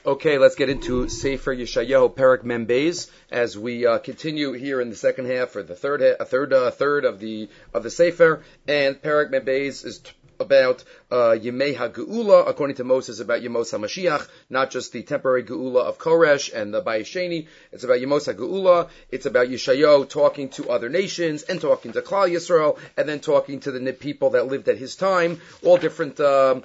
Okay, let's get into Sefer Yeshayahu Perek Mem Beis as we continue here in the second half or the third of the Sefer, and Perek Mem Beis is about Yemei HaGeula, according to Moses, about Yemos HaMashiach, not just the temporary Geula of Koresh and the Bayis Sheni. It's about Yemos HaGeula. It's about Yeshayahu talking to other nations and talking to Klal Yisrael and then talking to the people that lived at his time, all different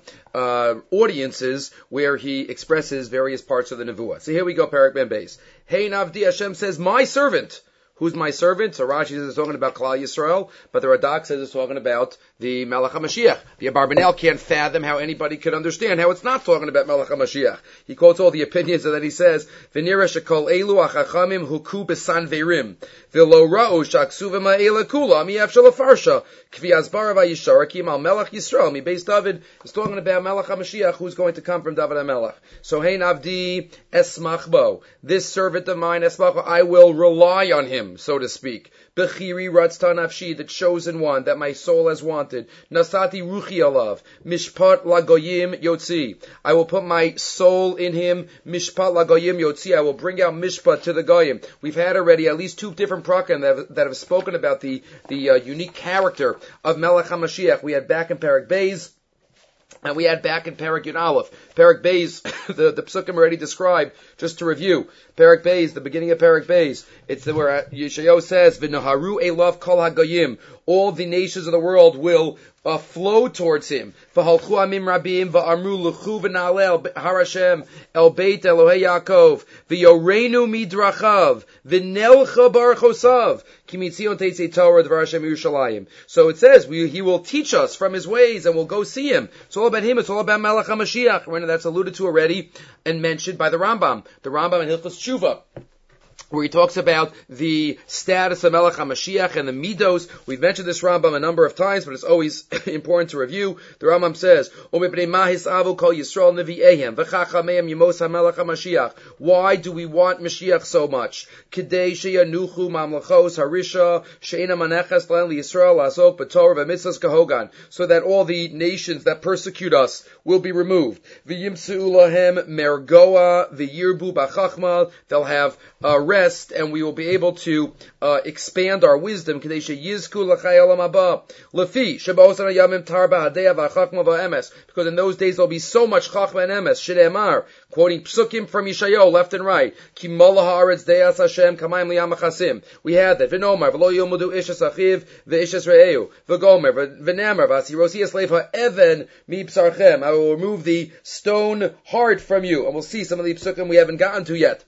audiences where he expresses various parts of the Nevuah. So here we go, Perek Mem Beis. Hey Navdi, Hashem says, my servant. Who's my servant? So Rashi says it's talking about Klal Yisrael, but the Radak says it's talking about the Melech HaMashiach. The Abarbanel can't fathom how anybody could understand how it's not talking about Melech HaMashiach. He quotes all the opinions, and then he says, V'nira shekol elu achachamim huku besan verim, v'lo ra'u shaksu v'ma'ela kula, mi'af shalafarsha, kvi azbara v'yishara kim al Melech Yisrael, mi Beis David, is talking about Melech HaMashiach, who's going to come from David HaMelech. So, hey Navdi, esmachbo, this servant of mine, esmachbo, I will rely on him, so to speak. Bechiri ratzta nafshi, the chosen one that my soul has wanted. Nasati ruchi alav, mishpat lagoyim yotzi. I will put my soul in him. Mishpat lagoyim yotzi. I will bring out mishpat to the goyim. We've had already at least two different prakim that have spoken about the unique character of Melech HaMashiach. We had back in Perek Beis, and we had back in Perek Yud Aleph. Perek Beis, the Psukim already described, just to review. Perek Beis, the beginning of Perek Beis, it's where Yeshayahu says, V'naharu elav kol hagoyim, all the nations of the world will flow towards him. V'halchu amim rabim v'amru l'chu v'na'alel har Hashem el beit Elohei Yaakov v'yoreinu midrachav v'nelcha barchosav ki mitzion teitzei Torah dvar Hashem Yerushalayim. So it says he will teach us from his ways and we'll go see him. It's all about him. It's all about Melech HaMashiach. That's alluded to already and mentioned by the Rambam. The Rambam in Hilchos Tshuva, where he talks about the status of Melech HaMashiach and the Midos. We've mentioned this Rambam a number of times, but it's always important to review. The Rambam says, why do we want Mashiach so much? So that all the nations that persecute us will be removed. They'll have rest, and we will be able to expand our wisdom. Because in those days there will be so much chachma and emes. Shneimar, quoting psukim from Yeshayahu left and right. Ki malach haaretz de'as Hashem kamayim liyam achasim. We had that. V'nomar v'lo yomudu ishas achiv v'ishas re'eu v'gomer v'nemar v'asirosi esleif ha'even mi b'sarchem. I will remove the stone heart from you, and we'll see some of the psukim we haven't gotten to yet.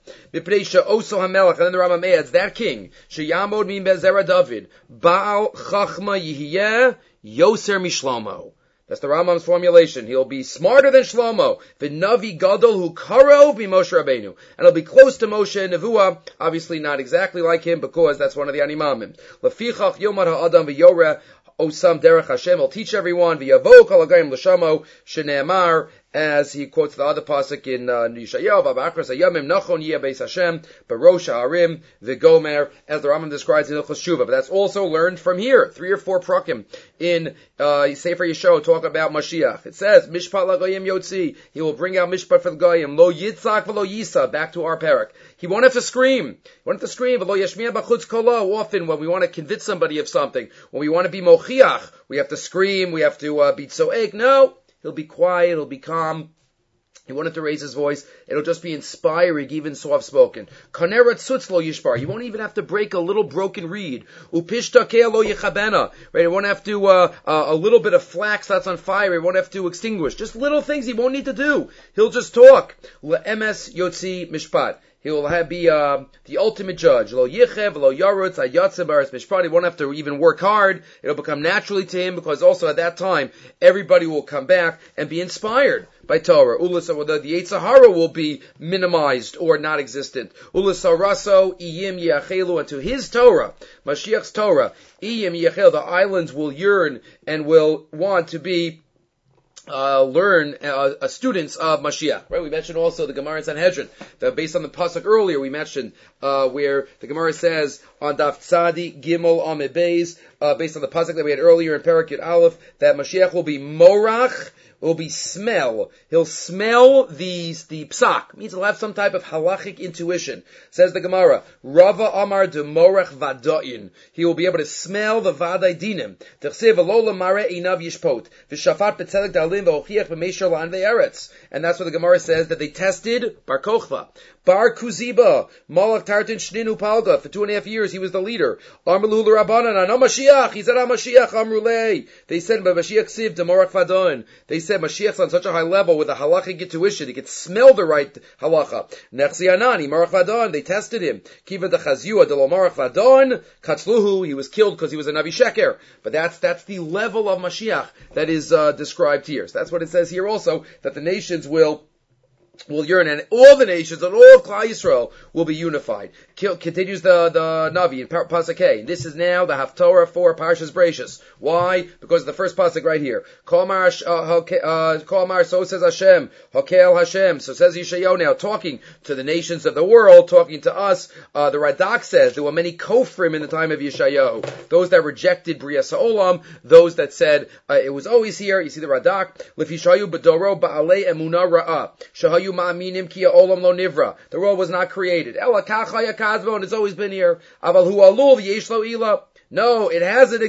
Oso HaMelech, and then the Rambam adds, that king, Sheyamod min Bezerah David, Baal Chachma Yihiyeh Yoser Mishlomo. That's the Rambam's formulation. He'll be smarter than Shlomo. V'navi Gadol Hu Karov Moshe Rabbeinu. And he'll be close to Moshe and Nevuah, obviously not exactly like him, because that's one of the Animamim. Lefichach Yomad HaAdam V'yoreh Osam Derech Hashem. He'll teach everyone, V'yavo Kol HaGayim L'shamo, Shneimar, as he quotes the other pasuk in Yeshayahu, V'achras Hayamim Nachon Yeh Beis Hashem, Barosh Ha'arim V'gomer, as the Rambam describes in Hilchos Tshuva. But that's also learned from here. 3 or 4 prakim in Sefer Yeshayahu talk about Mashiach. It says, Mishpat LaGoyim Yotzi, he will bring out Mishpat for the Goyim, Lo Yitzak V'lo Yisa, back to our parak. He won't have to scream. He won't have to scream, V'lo Yashmiya B'chutz Kolo, often when we want to convince somebody of something, when we want to be Mochiach, we have to scream, we have to be Tzoek. No. He'll be quiet, he'll be calm. He won't have to raise his voice. It'll just be inspiring, even soft-spoken. Kaneret tzutz lo yishbar. You won't even have to break a little broken reed. Upishta kea lo yichabena. Right? He won't have to, a little bit of flax that's on fire, he won't have to extinguish. Just little things he won't need to do. He'll just talk. Le'emes yotzi mishpat. He will be the ultimate judge. Lo yichev, lo yarutz, hayatze baris mishpat. He won't have to even work hard. It'll become naturally to him, because also at that time, everybody will come back and be inspired by Torah. The Yetzer Hara will be minimized or not existent. Ulasaraso iyim yachelu, and to his Torah, Mashiach's Torah, iyim yachel, the islands will yearn and will want to be students of Mashiach. Right? We mentioned also the Gemara in Sanhedrin, that based on the pasuk earlier we mentioned, where the Gemara says on Daf Tzadi Gimel Amid Beis, based on the pasuk that we had earlier in Perek Yud Aleph, that Mashiach will be Morach will be smell. He'll smell the psak. It means he'll have some type of halachic intuition. Says the Gemara, Rava Amar de Morech Vadayin. He will be able to smell the Vaday Dinim. T'chsev alola mare inav yishpot. V'shafat betzedek dalim v'ochiach b'meishar la'an ve'eretz. And that's what the Gemara says, that they tested Bar Kochva. Bar Kuziba, Malach Tartan Shninu Palga. For 2.5 years, he was the leader. Amrulu l'Rabbanan, Ano Mashiach. He said, Mashiach, Amrulei. They said, Mashiach Siv, Demorach Vadon. They said, Mashiach's on such a high level with a halachic intuition. He could smell the right halacha. Nechzi Anani, Marach Vadon. They tested him. Kiva de Chazua de lo Marach Vadon. Katzluhu. He was killed because he was a Navi Sheker. But that's the level of Mashiach that is described here. So that's what it says here also, that the nations will yearn, and all the nations and all of Klal Yisrael will be unified. Continues the Navi in Pasuk K. This is now the Haftorah for Parshas Bereishis. Why? Because of the first pasuk right here. Kolmar, so says Hashem. Hokel Hashem. So says Yeshayahu now, talking to the nations of the world, talking to us. The Radak says there were many Kofrim in the time of Yeshayahu. Those that rejected Brias Ha'olam, those that said it was always here. You see the Radak. Lefishayu b'doro ba'alei emunah ra'ah. Shahayu ma'aminim ki ha'olam lo nivra. The world was not created. Ela kachaya kazbo, and it's always been here. Aval hu alul v'yesh lo ila. No, it has a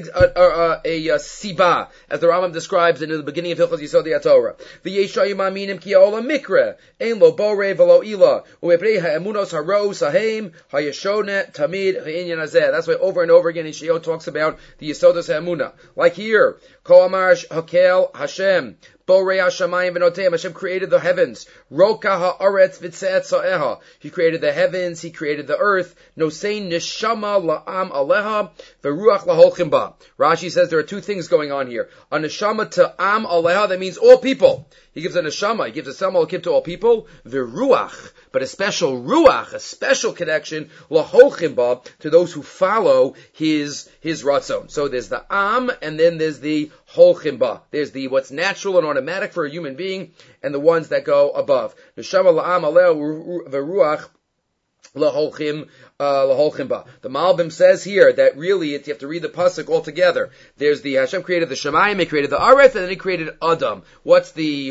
siba, as the Rambam describes in the beginning of Hilchos Yisod HaTorah. V'yeshayu ma'aminim ki ha'olam mikra. Ein lo borei v'lo ila. U'eprei ha'emunos ha'ro saheim ha'yeshone tamid ha'inyan hazeh. That's why over and over again Yeshayahu talks about the Yisodos ha'emunah. Like here, Ko amar hakel Hashem. Borei hashamayim v'noteim. Hashem created the heavens. Roka ha'aretz v'tzeet sa'eha. He created the heavens. He created the earth. Nosein neshama la'am aleha v'ruach laholchim ba. Rashi says there are two things going on here. A neshama to am aleha, that means all people. He gives a neshama. He gives a samalakim to all people. V'ruach, but a special ruach, a special connection laholchim ba, to those who follow his ratzon. So there's the am, and then there's the holchim ba. There's the what's natural and automatic for a human being, and the ones that go above. Neshama la'am aleh v'ruach laholchim ba. The Malbim says here that really you have to read the pasuk all together. There's the Hashem created the Shemayim, He created the Aretz, and then He created Adam. What's the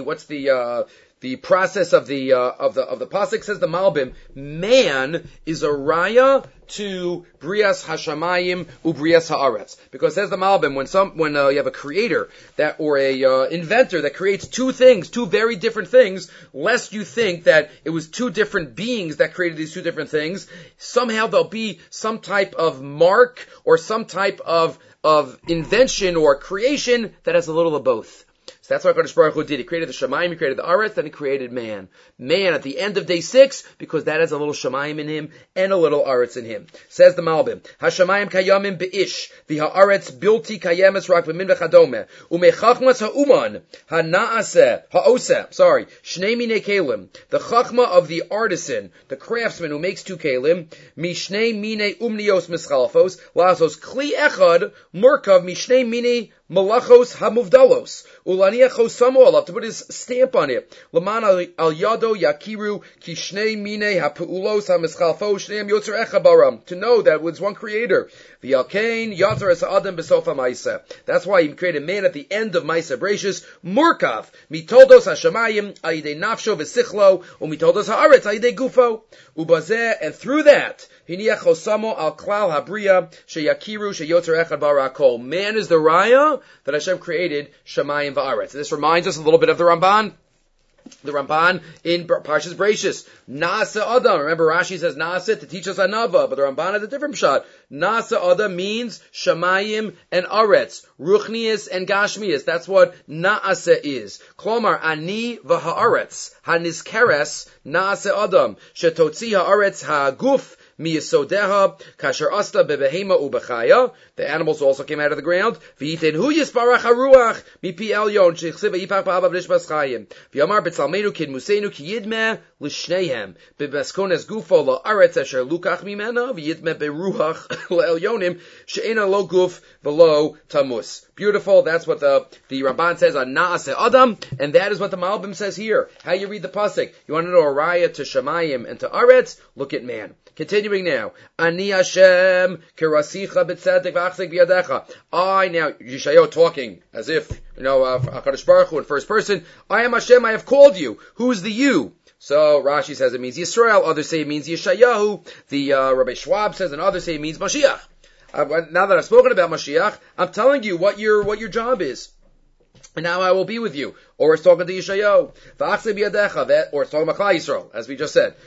process of the pasuk? Says the Malbim, man is a raya to Brias Hashamayim uBrias Haaretz. Because says the Malbim, when you have a creator or a inventor that creates two very different things, lest you think that it was two different beings that created these two different things, somehow there'll be some type of mark or some type of invention or creation that has a little of both. So that's what HaKadosh Baruch Hu did. He created the Shemayim, He created the Aretz, then He created man. Man at the end of day 6, because that has a little Shemayim in him and a little Aretz in him. Says the Malbim, HaShemayim kayamim be'ish, v'ha'aretz bilti kayemes rak b'min v'chadome, u'mechachmas ha'uman, ha'oseh, shnei minei kelim, the chachma of the artisan, the craftsman who makes two kelim, mishnei minei umnios mischalfos, lasos kli echad, murkav mishnei minei malachos hamuvdalos, ulaniach chosamo alav, to put his stamp on it. Laman al yado yakiru kishnei mine ha'pu'ulos ha'mischalfos shneim yotzer echa baram, to know that it was one creator. V'yalkein yotzer es ha'adam b'sof ha'maisa. That's why He created man at the end of Maisa Bereishis. Murkav mitoldos ha'shamayim ayidei nafsho v'sichlo umitoldos ha'aretz ayidei gufo ubazeh, and through that hiniach chosamo al klal habriya sheyakiru sheyotzer echad barakol. Man is the raya that Hashem created Shamayim va'aretz. This reminds us a little bit of the Ramban. The Ramban in Parshas Bereishis. Nasa Adam. Remember Rashi says Nasa to teach us Anava, but the Ramban has a different shot. Nasa Adam means Shamayim and Aretz. Ruchnius and Gashmius. That's what Naasa is. Klomar Ani v'ha'aretz. Hanizkeres Nasa Adam. Shetotzi ha'aretz ha'guf miyasodeha kasher asta bebehema ubechaya. The animals also came out of the ground. V'yiten hu yisparach haruach mipi elyon shechsiva yipach ba'avav nishbas chayim. V'yamar betzalmenu kid musenu ki yidmeh l'shneihem bebeskones gufo la'aretz asher lukach mimena v'yidmeh beruach le'elyonim she'ena lo guf v'lo tamus. Beautiful. That's what the Ramban says on Naaseh Adam, and that is what the Malbim says here. How you read the pasuk? You want to know a raya to Shemayim and to Aretz? Look at man. Continue. continuing now. Ani Hashem kerasicha b'tzedek v'achzik b'yadecha. I now, Yeshayahu talking as if, HaKadosh Baruch Hu in first person. I am Hashem, I have called you. Who's the you? So Rashi says it means Yisrael, others say it means Yeshayahu, the Rabbi Schwab says, and others say it means Mashiach. Now that I've spoken about Mashiach, I'm telling you what your job is. And now I will be with you. Or it's talking to Yeshayahu. Or it's talking about Klal Yisrael, as we just said.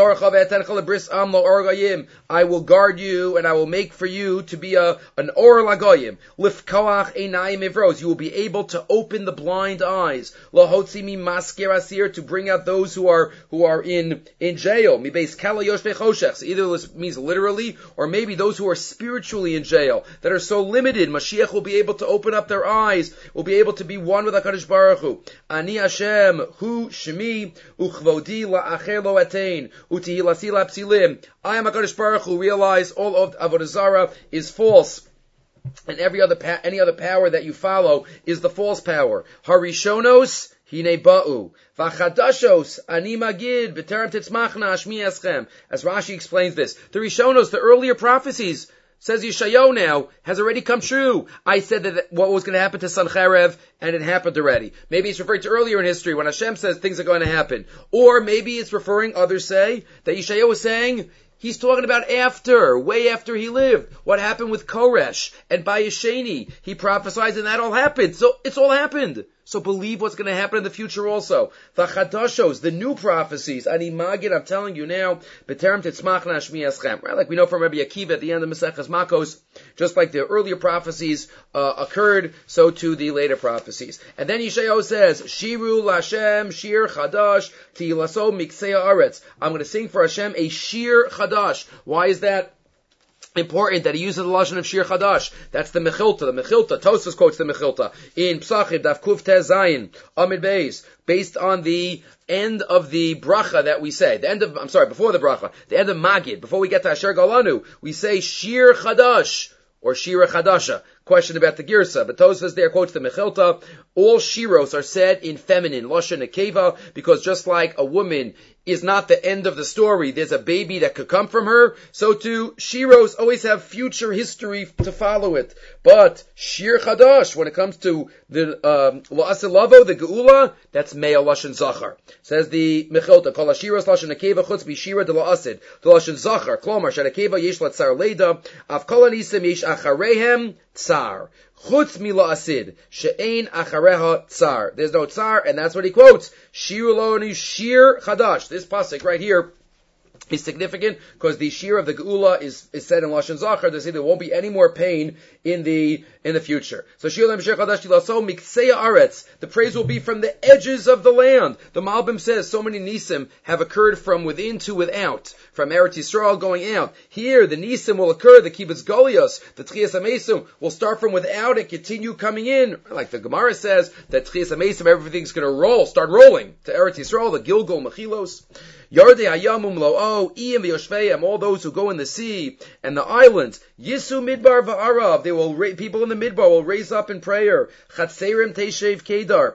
I will guard you, and I will make for you to be an or lagoyim. Lifkoach einayim ivros. You will be able to open the blind eyes. Lahotzi mi masker asir, to bring out those who are in jail. Mi beis kala yoshvei choshech. Either this means literally, or maybe those who are spiritually in jail, that are so limited. Mashiach will be able to open up their eyes, will be able to be one with HaKadosh Baruch Hu. Ani Hashem, hu shemi, uchvodi la'acher lo atein, utihilasi la'psilim. I am HaKadosh Baruch Hu. Realize all of Avodah Zarah is false. And any other power that you follow is the false power. Harishonos, hine ba'u. V'chadashos, ani magid, b'terem titzmachna ashmi eschem. As Rashi explains this. The Rishonos, the earlier prophecies, says Yeshayahu now, has already come true. I said that what was going to happen to Sancherev, and it happened already. Maybe it's referring to earlier in history when Hashem says things are going to happen. Or maybe it's referring, others say, that Yeshayahu was saying, he's talking about after, way after he lived. What happened with Koresh and Bayesheni. He prophesied and that all happened. So it's all happened. So believe what's going to happen in the future also. The Chadashos, the new prophecies. Ani Magid, I'm telling you now, B'terem titzmachna shmi eschem. Right? Like we know from Rabbi Akiva at the end of Maseches Makos, just like the earlier prophecies occurred, so too the later prophecies. And then Yeshayahu says, Shiru Lashem, Shir Chadash, Tilaso Miksei Aretz. I'm going to sing for Hashem a Shir Chadash. Why is that important that he uses the lashon of Shir Chadash? That's the Mechilta. The Mechilta, Tosfos quotes the Mechilta in Psachim Daf Kuf Tez Zayin Amid Beis, based on the end of the bracha that we say. Before the bracha, the end of Magid. Before we get to Asher Galanu, we say Shir Chadash or Shira Chadasha. Question about the Girsa, but Tosfos there quotes the Mechilta. All shiros are said in feminine, lashon nekeva, because just like a woman is not the end of the story, there's a baby that could come from her, so too shiros always have future history to follow it. But shir chadash, when it comes to the la'asilavo, the geula, that's male lashon zachar. Says the Mechilta, kol shiros lashon nekeva chutz b'shira de la'asid, the lashon zachar, klomar shadakeva yesh latzar leida, av kol anisim yesh acharehem tsar. Chutz mila asid, she'ein achareha tsar. There's no tsar, and that's what he quotes. Shir lo shir chadash. This pasuk right here is significant because the shir of the geula is said in lashon zachar. They say there won't be any more pain in the future. So shir lo shir chadash tilaso miksei aretz. The praise will be from the edges of the land. The Malbim says so many nisim have occurred from within to without, from Eretz Yisrael going out. Here, the nisim will occur, the kibbutz golios, the tchias hamesim will start from without and continue coming in. Like the Gemara says, that tchias hamesim, everything's going to start rolling to Eretz Yisrael, the Gilgal, Mechilos. Yardei hayamum lo'o, iyim v'yoshveim, all those who go in the sea and the islands. Yisu midbar va'arav, people in the midbar will raise up in prayer. Chatzerim teishev kedar.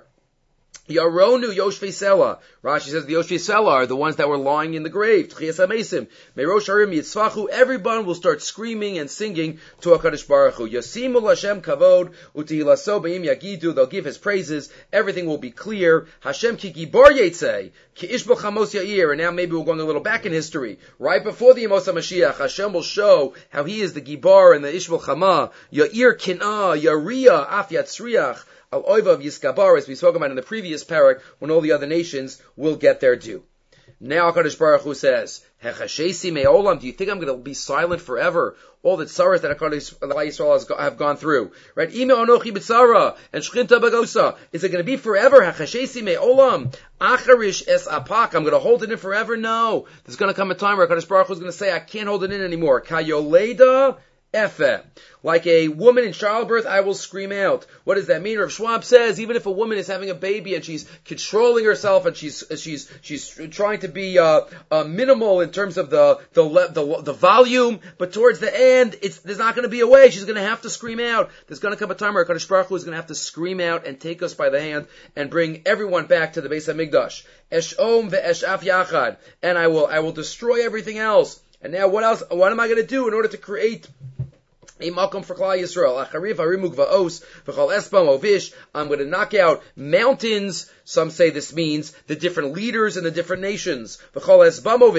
Yaronu Yoshvei Sela. Rashi says the Yoshvei Sela are the ones that were lying in the grave. Tchias hamesim. Merosh harim yitzvachu. Everyone will start screaming and singing to HaKadosh Baruch Hu. Yasimu Lashem kavod utihilaso beim yagidu. They'll give his praises. Everything will be clear. Hashem ki gibor yetzei ki ish b'chamos yair. And now maybe we're going a little back in history. Right before the Yemos HaMashiach, Hashem will show how he is the Gibar and the Ish b'chama. Yair kinah, Yaria, Af Yatzriach. Al-Oivav Yiskabar, as we spoke about in the previous parak, when all the other nations will get their due. Now HaKadosh Baruch Hu says, Hechashesi me'olam, do you think I'm going to be silent forever? All the tzaras that HaKadosh Yisrael have gone through. Right? Ime onochi b'tzara, and shchinta bagosa. Is it going to be forever? Hechashesi me'olam. Acharish es apak, I'm going to hold it in forever? No. There's going to come a time where HaKadosh Baruch Hu is going to say, I can't hold it in anymore. Kayoleda Efe. Like a woman in childbirth, I will scream out. What does that mean? Rav Schwab says, even if a woman is having a baby and she's controlling herself and she's trying to be minimal in terms of the volume, but towards the end, there's not going to be a way. She's going to have to scream out. There's going to come a time where HaKadosh Baruch Hu is going to have to scream out and take us by the hand and bring everyone back to the Beis HaMikdash. Eshom ve'eshaf yachad, and I will destroy everything else. And now what else? What am I going to do in order to create a makom for Klal Yisrael? I'm going to knock out mountains. Some say this means the different leaders in the different nations. Again,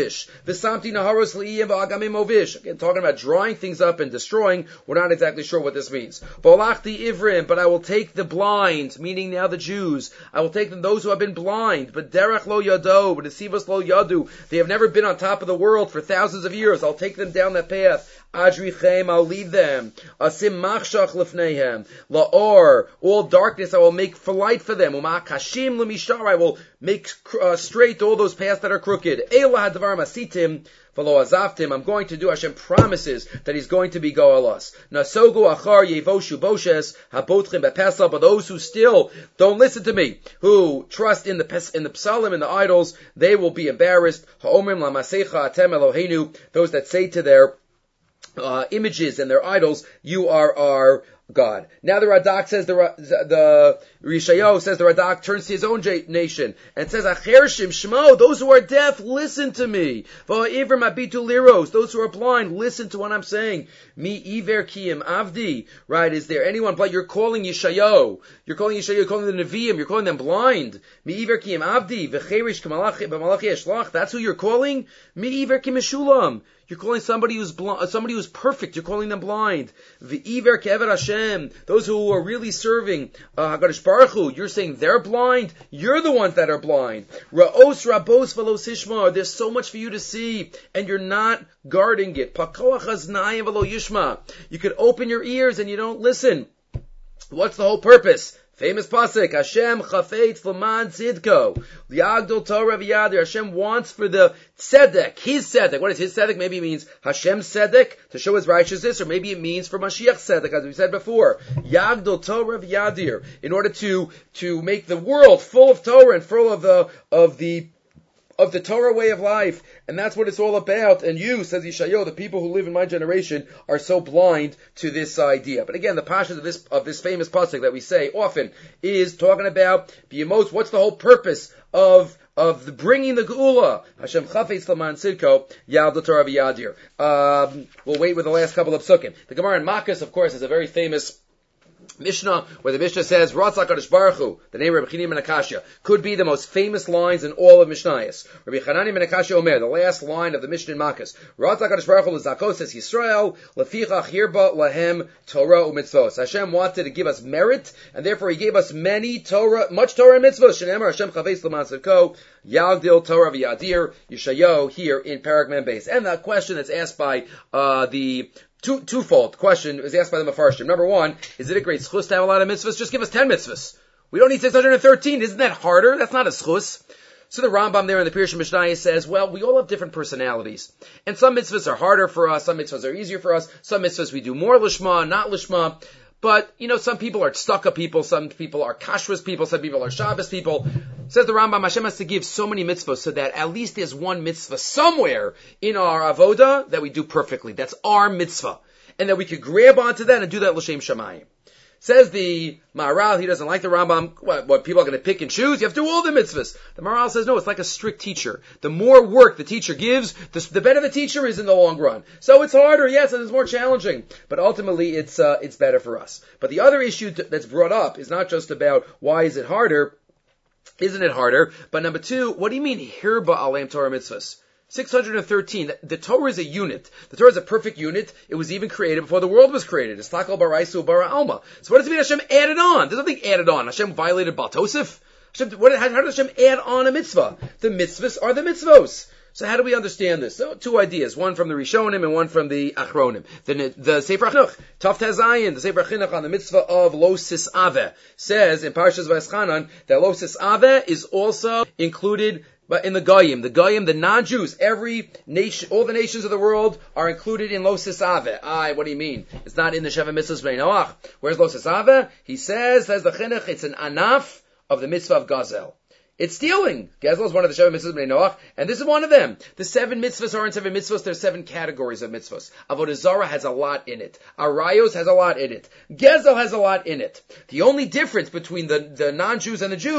talking about drawing things up and destroying. We're not exactly sure what this means. But I will take the blind, meaning now the Jews. I will take them, those who have been blind. But derech lo yado, but esivos lo yadu. They have never been on top of the world for thousands of years. I'll take them down that path. Adrichem, I'll lead them. Asim machshach lefneihem. La'or, all darkness I will make for light for them. U'ma'akashim l'mishar, I will make straight all those paths that are crooked. Eila hadvar masitim, v'lo azavtim. I'm going to do, Hashem promises that He's going to be goalos. Nasogu achar yevoshu boshes, habotchim bepesal, but those who still don't listen to me, who trust in the psalim and the idols, they will be embarrassed. Ha'omrim la'masecha atem Eloheinu, those that say to their images and their idols, you are our God. Now the Radak says, the Rishayo says, the Radak turns to his own nation and says, Achershim Shmo, those who are deaf, listen to me. Va'ivrim abitu liros, those who are blind, listen to what I'm saying. Mi iver kiyim avdi, right? Is there anyone blind? You're calling Yeshayo. You're calling the Nevi'im, you're calling them blind. Mi iver kiyim avdi, v'cherish k'malachi eshlach, that's who you're calling? Mi iver ki Meshulam. You're calling somebody who's somebody who's perfect. You're calling them blind. V'iver kever Hashem. Those who are really serving Hakadosh Baruch Hu. You're saying they're blind. You're the ones that are blind. Ra'os rabos v'lo sishma. There's so much for you to see, and you're not guarding it. Pakoach haznayim v'lo yishma. You could open your ears and you don't listen. What's the whole purpose? Famous pasuk, Hashem chafetz l'man tzidko, li'agdol Torah v'yadir. Hashem wants for the tzedek, His tzedek. What is His tzedek? Maybe it means Hashem's tzedek, to show His righteousness, or maybe it means for Mashiach's tzedek, as we said before. Yagdol Torah v'yadir, in order to make the world full of Torah and full of the Torah way of life, and that's what it's all about. And you, says Yeshayahu, the people who live in my generation are so blind to this idea. But again, the pashas of this famous pasuk that we say often is talking about b'yemos. What's the whole purpose of the bringing the geula? Hashem chafetz l'man tzidko yad l'Torah v'yadir. We'll wait with the last couple of psukim. The Gemara in Makos, of course, is a very famous Mishnah, where the Mishnah says, Ratzak HaKadosh Baruch Hu, the name of Rabbi Chanani ben Akashya, could be the most famous lines in all of Mishnayos. Rabbi Chanani ben Akashya Omer, the last line of the Mishnah in Makos, Ratzak HaKadosh Baruch Hu l'zakos es Yisrael, lefichach hirba lahem Torah u'mitzvos. Hashem wanted to give us merit, and therefore He gave us much Torah and mitzvos. Shenemar Hashem chavetz l'man tzidko, yagdil Torah v'yadir, Yeshayahu here in Parak Mem Beis. And the question that's asked by twofold question is asked by the Mefarshim. Number one, is it a great schus to have a lot of mitzvahs? Just give us 10 mitzvahs. We don't need 613. Isn't that harder? That's not a schus. So the Rambam there in the Pirush Mishnayos says, well, we all have different personalities. And some mitzvahs are harder for us, some mitzvahs are easier for us, some mitzvahs we do more lishma, not lishma. But, some people are tzedakah people, some people are kashrus people, some people are Shabbos people. Says the Rambam, Hashem has to give so many mitzvahs so that at least there's one mitzvah somewhere in our avoda that we do perfectly. That's our mitzvah. And that we could grab onto that and do that l'shem shamayim. Says the Maharal, he doesn't like the Rambam, what people are going to pick and choose. You have to do all the mitzvahs. The Maharal says, no, it's like a strict teacher. The more work the teacher gives, the better the teacher is in the long run. So it's harder, yes, and it's more challenging. But ultimately, it's better for us. But the other issue that's brought up is not just about why is it harder, isn't it harder? But number two, what do you mean, hirba aleim Torah mitzvahs? 613. The Torah is a unit. The Torah is a perfect unit. It was even created before the world was created. It's takal baraisu bara alma. So what does it mean Hashem added on? There's nothing added on. Hashem violated Baal Tosef? How does Hashem add on a mitzvah? The mitzvahs are the mitzvos. So how do we understand this? So two ideas, one from the Rishonim and one from the Achronim. The Sefer Chinuch, Tav Tezayin, the Sefer Chinuch on the mitzvah of Lo Sisaveh, says in Parshas Vayeschanan that Lo Sisaveh is also included but in the Goyim, the non-Jews, every nation, all the nations of the world are included in Lo Sisaveh. What do you mean? It's not in the Sheva Mitzvahs Bnei Noach. Where's Lo Sisaveh? He says the Chinuch, it's an anaf of the mitzvah of Gazel. It's stealing. Gezel is one of the 7 mitzvahs of Bnei Noach, and this is one of them. The 7 mitzvahs aren't 7 mitzvahs, there's 7 categories of mitzvahs. Avodah Zarah has a lot in it. Arayos has a lot in it. Gezel has a lot in it. The only difference between the non-Jews and the Jews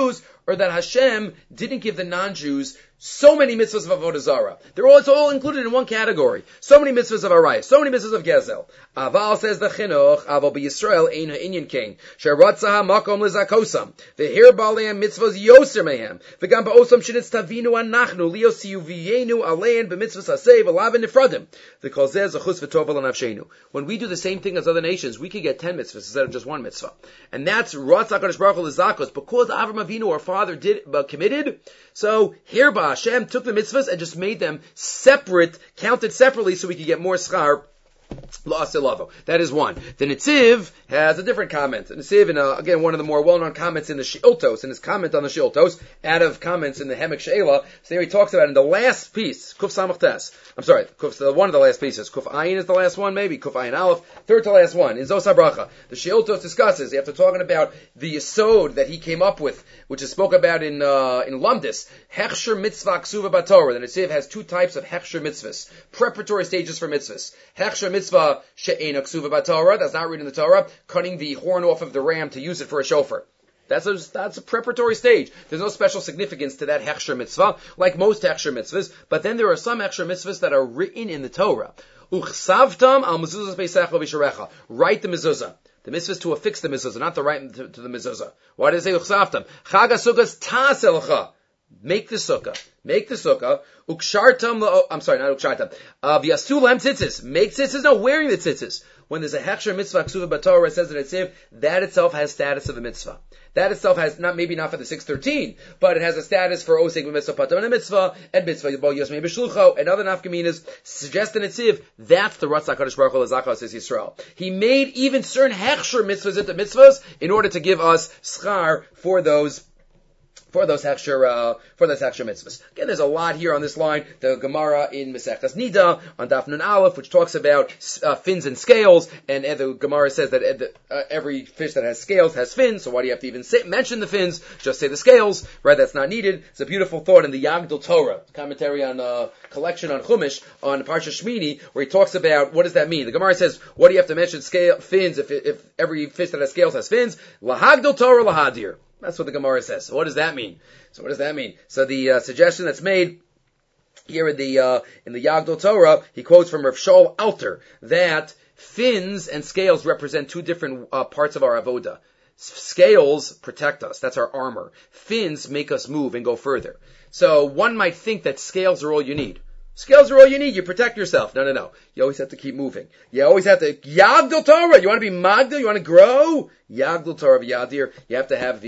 or that Hashem didn't give the non-Jews so many mitzvahs of Avodah Zarah. It's all included in one category. So many mitzvahs of Arayah, so many mitzvahs of Gezel. Aval says the Chinuch, Aval b'Yisrael ein ha'inyan king. Sheratzaha makom lizakosam. V'hir b'aleim mitzvahs yoser mehem. V'gam ba'osam shenitz tavinu anachnu liosiyu v'yenu alein b'mitzvahs hasei v'lavin nifradim. V'kol zeh zechus v'tov v'lanavshenu. When we do the same thing as other nations, we could get 10 mitzvahs instead of just one mitzvah. And that's Ratzah HaKadosh Baruch Hu lizakos. Because Avram Avinu, our father, committed, so hereby Hashem took the mitzvahs and just made them separate, counted separately, so we could get more schar. That is one. The Netziv has a different comment. The Netziv, again, one of the more well-known comments in the Sheiltos, in his comment on the Sheiltos, out of comments in the Hemek She'ela, so there he talks about in the last piece, Kuf Samach Tes. I'm sorry, one of the last pieces. Kuf Ayin is the last one, maybe. Kuf Ayin Aleph, third to last one. In Zos HaBracha, the Sheiltos discusses, after talking about the Yesod that he came up with, which is spoke about in Lumdis, Hechsher Mitzvah Ksuva Batorah. The Netziv has two types of Hechsher Mitzvahs, preparatory stages for Mitzvahs. Hechsher Mitzvah she'ena ksuva b'Torah, that's not reading the Torah, cutting the horn off of the ram to use it for a shofar. That's a preparatory stage. There's no special significance to that hechsher mitzvah, like most hechsher mitzvahs, but then there are some hechsher mitzvahs that are written in the Torah. Uchsavtam al mezuzah beisecha v'sharecha. Write the mezuzah. The mitzvah is to affix the mezuzah, not to write to the mezuzah. Why does it say uchsavtam? Chag HaSukkos ta'aselcha. Make the sukkah. Make the sukkah. Ukshartam, I'm sorry, not ukshartam. V'yastu lahem tzitzis. Make tzitzis. No, wearing the tzitzis. When there's a hechsher mitzvah, ksuva b'Torah, it says that it's that itself has status of a mitzvah. That itself has, maybe not for the 613, but it has a status for oseg b'mitzvah patam and a mitzvah, and mitzvah bo yosmei b'shlucho, and other nafkaminas suggest in Netziv, that's the Ratzah HaKadosh Baruch Hu l'zakos is Yisrael. He made even certain hechsher mitzvahs into mitzvahs in order to give us schar for those hechsher mitzvahs. Again, there's a lot here on this line. The Gemara in Masechtas Nida on Daf Nun Aleph, which talks about fins and scales, and the Gemara says that every fish that has scales has fins. So why do you have to even mention the fins? Just say the scales, right? That's not needed. It's a beautiful thought in the Yagdil Torah commentary on collection on Chumash on Parsha Shmini, where he talks about what does that mean. The Gemara says, what do you have to mention fins if every fish that has scales has fins? Lahagdil Torah lahadir. That's what the Gemara says. So what does that mean? So the suggestion that's made here in the Yagdil Torah, he quotes from Rav Shaul Alter that fins and scales represent two different parts of our avoda. Scales protect us. That's our armor. Fins make us move and go further. So one might think that scales are all you need. Scales are all you need. You protect yourself. No. You always have to keep moving. You always have to, Yagdil Torah. You want to be Magdil? You want to grow? Yagdil Torah v'yadir. You have to have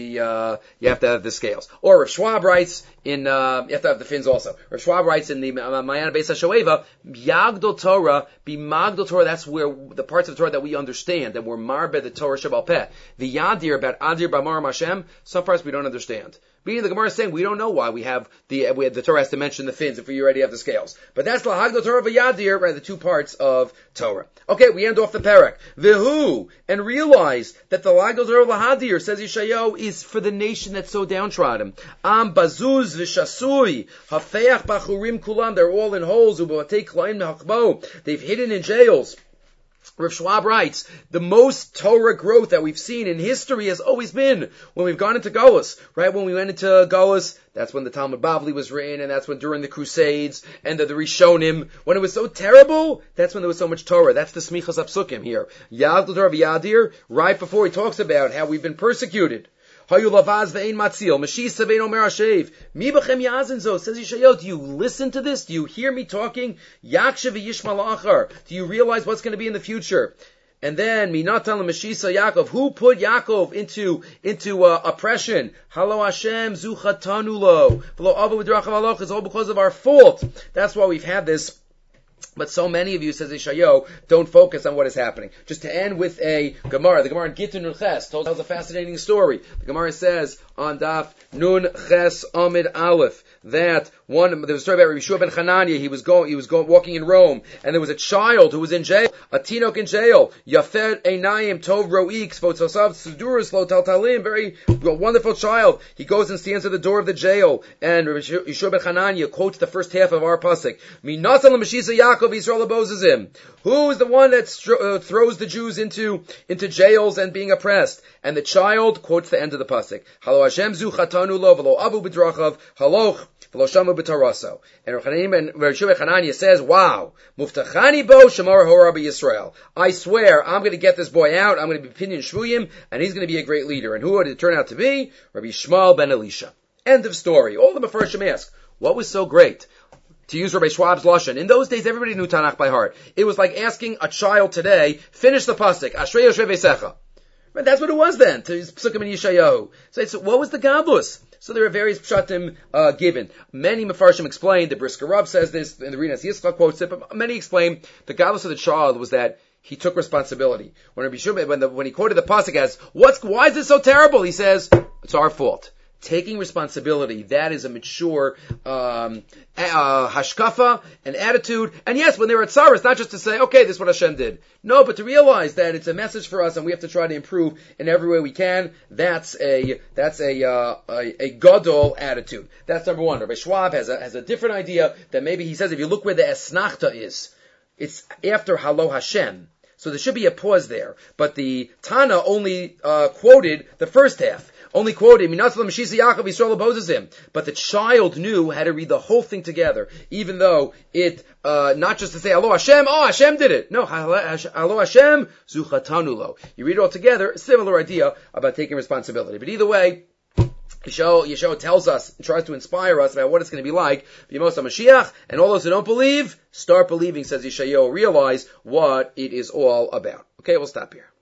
the scales. Or Rav Schwab writes you have to have the fins also. Rav Schwab writes in the Mayan Beis HaShoeva, Yagdil Torah, be Magdil Torah, that's where the parts of the Torah that we understand, that we're marbe the Torah Shebal Peh. The Yadir, about Adir B'Amaram Hashem, some parts we don't understand. Meaning the Gemara is saying we don't know why we have the Torah has to mention the fins if we already have the scales. But that's Lahagdil Torah v'Yadir, right, the two parts of Torah. Okay, we end off the parak. V'hu, and realize that the Lahagdil Torah v'Yadir, says Yeshayahu, is for the nation that's so downtrodden. Am bazuz v'shasui, hafeach bachurim kulam, they're all in holes, u'b'vatei klaim nehachbo, they've hidden in jails. Rav Schwab writes, the most Torah growth that we've seen in history has always been when we've gone into Golus, right? When we went into Golus, that's when the Talmud Bavli was written, and that's when during the Crusades, and the Rishonim, when it was so terrible, that's when there was so much Torah. That's the Smichas HaPsukim here. Yagdil Torah v'Yadir, right before he talks about how we've been persecuted. Hayu lavaz ve'ein matzil, meshisa ve'ein omer hashev. Mi b'chem yazin zo, says Yeshayahu, do you listen to this? Do you hear me talking? Yaksha v'yishmal achar. Do you realize what's going to be in the future? And then, minatan l'meshisa Yaakov, who put Yaakov into oppression? Halo Hashem zuchatanu lo. V'lo ava v'drachav aloch, it's all because of our fault. That's why we've had this. But so many of you, says Yeshayahu, don't focus on what is happening. Just to end with a Gemara, the Gemara in Gittin Nun Ches tells a fascinating story. The Gemara says on Daf Nun Ches Amid Aleph that there was a story about Rabbi Yeshua ben Hanania. He was walking in Rome, and there was a child who was in jail, a tinok in jail. Yafet einayim tov roik svotzosav suduros lo taltalim. Very wonderful child. He goes and stands at the door of the jail, and Rabbi Yeshua ben Hanania quotes the first half of our pasuk. Minasan l'meshisa Yaakov Yisrael abozazim. Who is the one that throws the Jews into jails and being oppressed? And the child quotes the end of the pasuk. Halo Hashem zu chatanu lo v'lo avu b'drachav haloch v'lo shamu b'taraso. And Rabbi Yeshua ben Hanania says, "Wow, muftachani bo shamar hora b'Yisrael. I swear, I'm going to get this boy out. I'm going to be pinyin shvuyim, and he's going to be a great leader." And who did it turn out to be? Rabbi Shmuel ben Elisha. End of story. All the Mefarshim ask, what was so great? To use Rabbi Schwab's lashon, in those days everybody knew Tanakh by heart. It was like asking a child today, finish the pasuk, Ashrei Yoshvei Veisecha. Right, that's what it was then, to Psukim and Yeshayahu. So what was the Gavus? So there are various pshatim given. Many Mefarshim explain, the Brisker Rav says this, and the Rinas Yitzchak quotes it, but many explain the Gavus of the child was that he took responsibility. When he quoted the pasuk as, why is this so terrible? He says, it's our fault. Taking responsibility, that is a mature hashkafa, an attitude. And yes, when they're at tzara, it's not just to say, okay, this is what Hashem did. No, but to realize that it's a message for us and we have to try to improve in every way we can. That's a gadol attitude. That's number one. Rabbi Schwab has a different idea that maybe he says if you look where the esnachta is, it's after Halo Hashem. So there should be a pause there. But the Tana only quoted the first half. Only quoted, but the child knew how to read the whole thing together, even though it, not just to say, Alo Hashem, Hashem did it. No, Alo Hashem, Zuchatanulo. You read it all together, a similar idea about taking responsibility. But either way, Yeshua tells us, and tries to inspire us about what it's going to be like, B'yemos HaMashiach, and all those who don't believe, start believing, says Yeshayahu, realize what it is all about. Okay, we'll stop here.